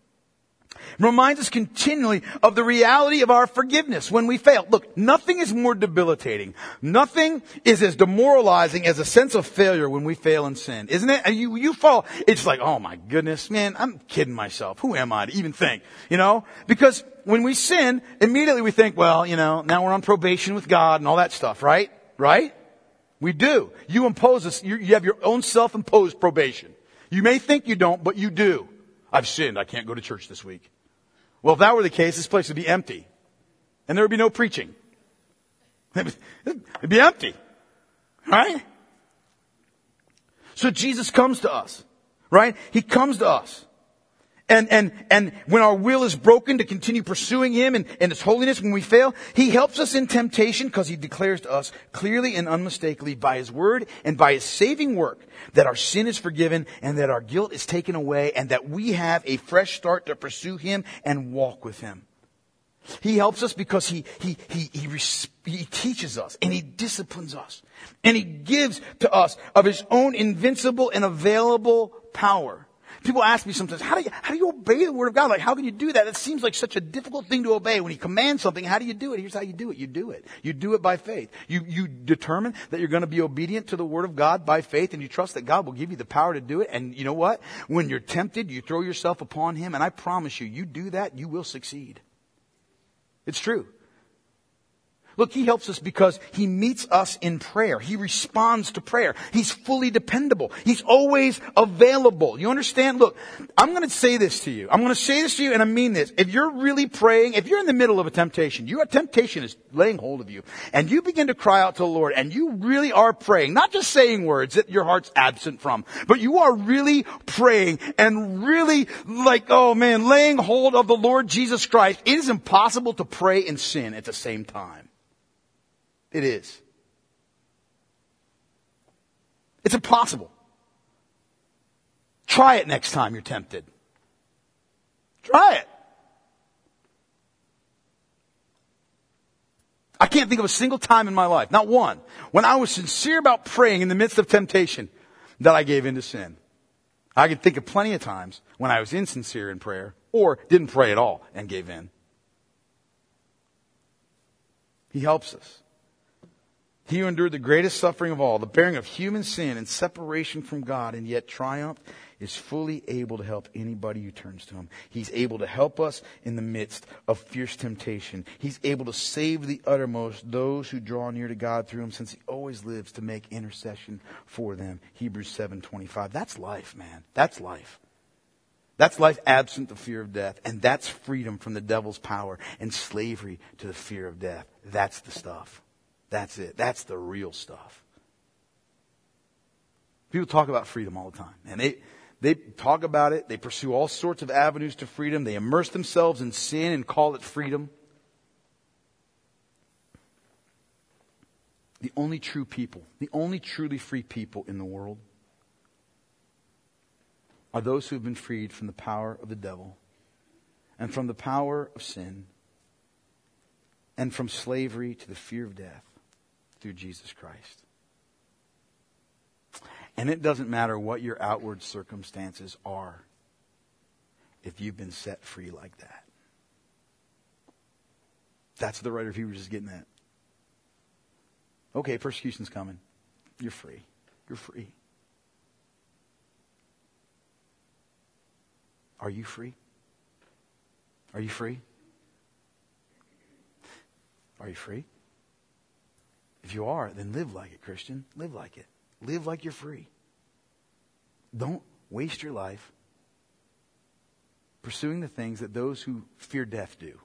of the reality of our forgiveness when we fail. Look, nothing is more debilitating. Nothing is as demoralizing as a sense of failure when we fail in sin. Isn't it? You fall. It's like, oh my goodness, man, I'm kidding myself. Who am I to even think? Because when we sin, immediately we think, well, now we're on probation with God and all that stuff, right? Right? We do. You impose this, you have your own self-imposed probation. You may think you don't, but you do. I've sinned. I can't go to church this week. Well, if that were the case, this place would be empty. And there would be no preaching. It'd be empty. Right? So Jesus comes to us. Right? He comes to us. And when our will is broken to continue pursuing Him and His holiness when we fail, He helps us in temptation because He declares to us clearly and unmistakably by His Word and by His saving work that our sin is forgiven and that our guilt is taken away and that we have a fresh start to pursue Him and walk with Him. He helps us because He teaches us and He disciplines us and He gives to us of His own invincible and available power. People ask me sometimes, how do you obey the Word of God? Like, how can you do that? It seems like such a difficult thing to obey. When He commands something, how do you do it? Here's how you do it. You do it. You do it by faith. You determine that you're going to be obedient to the Word of God by faith, and you trust that God will give you the power to do it. And you know what? When you're tempted, you throw yourself upon Him, and I promise you do that, you will succeed. It's true. Look, He helps us because He meets us in prayer. He responds to prayer. He's fully dependable. He's always available. You understand? Look, I'm going to say this to you. And I mean this. If you're really praying, if you're in the middle of a temptation, your temptation is laying hold of you, and you begin to cry out to the Lord, and you really are praying, not just saying words that your heart's absent from, but you are really praying and really laying hold of the Lord Jesus Christ. It is impossible to pray and sin at the same time. It is. It's impossible. Try it next time you're tempted. Try it. I can't think of a single time in my life, not one, when I was sincere about praying in the midst of temptation that I gave in to sin. I can think of plenty of times when I was insincere in prayer or didn't pray at all and gave in. He helps us. He who endured the greatest suffering of all, the bearing of human sin and separation from God, and yet triumphed, is fully able to help anybody who turns to him. He's able to help us in the midst of fierce temptation. He's able to save the uttermost those who draw near to God through him, since he always lives to make intercession for them. Hebrews 7:25. That's life, man. That's life. That's life absent the fear of death. And that's freedom from the devil's power and slavery to the fear of death. That's the stuff. That's it. That's the real stuff. People talk about freedom all the time. And they talk about it. They pursue all sorts of avenues to freedom. They immerse themselves in sin and call it freedom. The only true people, the only truly free people in the world are those who have been freed from the power of the devil and from the power of sin and from slavery to the fear of death through Jesus Christ. And it doesn't matter what your outward circumstances are if you've been set free like that. That's what the writer of Hebrews is getting at. Okay, persecution's coming. You're free. You're free. Are you free? Are you free? Are you free? If you are, then live like it, Christian. Live like it. Live like you're free. Don't waste your life pursuing the things that those who fear death do.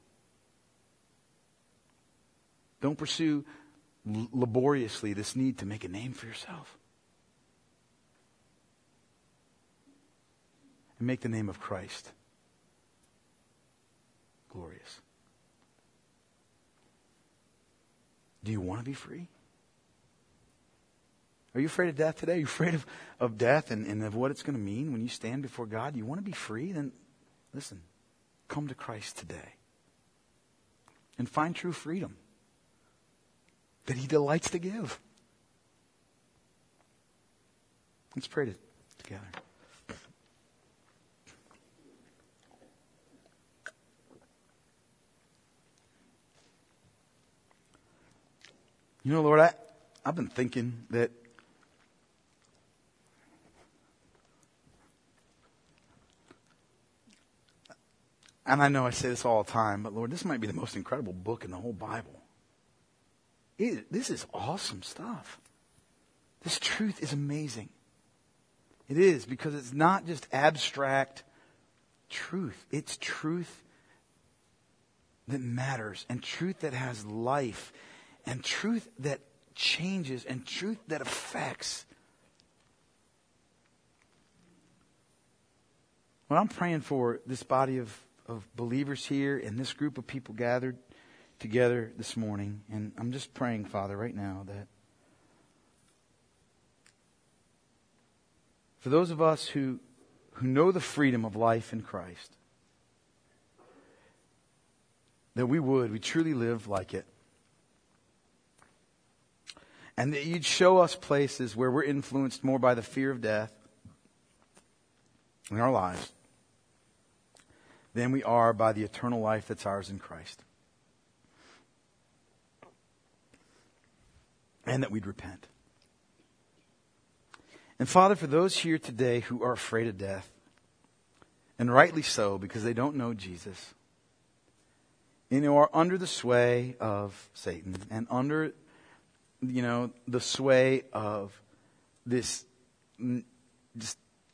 Don't pursue laboriously this need to make a name for yourself. And make the name of Christ glorious. Do you want to be free? Are you afraid of death today? Are you afraid of death and of what it's going to mean when you stand before God? Do you want to be free? Then listen, come to Christ today and find true freedom that he delights to give. Let's pray together. You know, Lord, I've been thinking that and I know I say this all the time, but Lord, this might be the most incredible book in the whole Bible. This is awesome stuff. This truth is amazing. It is, because it's not just abstract truth. It's truth that matters, and truth that has life, and truth that changes, and truth that affects. What I'm praying for this body of believers here and this group of people gathered together this morning, and I'm just praying, Father, right now, that for those of us who know the freedom of life in Christ, that we truly live like it. And that you'd show us places where we're influenced more by the fear of death in our lives than we are by the eternal life that's ours in Christ. And that we'd repent. And Father, for those here today who are afraid of death, and rightly so, because they don't know Jesus, and who are under the sway of Satan and under the sway of this just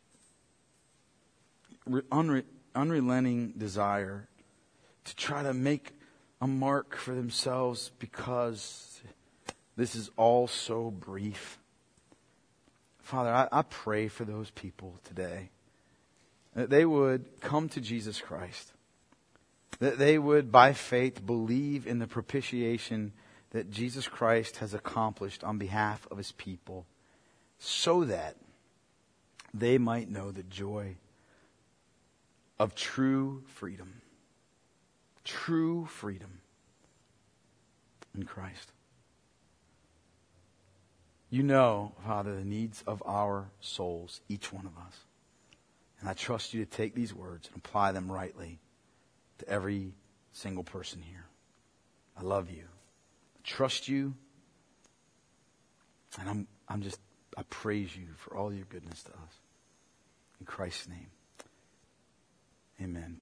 unrelenting desire to try to make a mark for themselves because this is all so brief. Father, I pray for those people today, that they would come to Jesus Christ, that they would, by faith, believe in the propitiation that Jesus Christ has accomplished on behalf of his people, so that they might know the joy of true freedom. True freedom in Christ. You know, Father, the needs of our souls, each one of us. And I trust you to take these words and apply them rightly to every single person here. I love you. I trust you. And I praise you for all your goodness to us. In Christ's name, amen.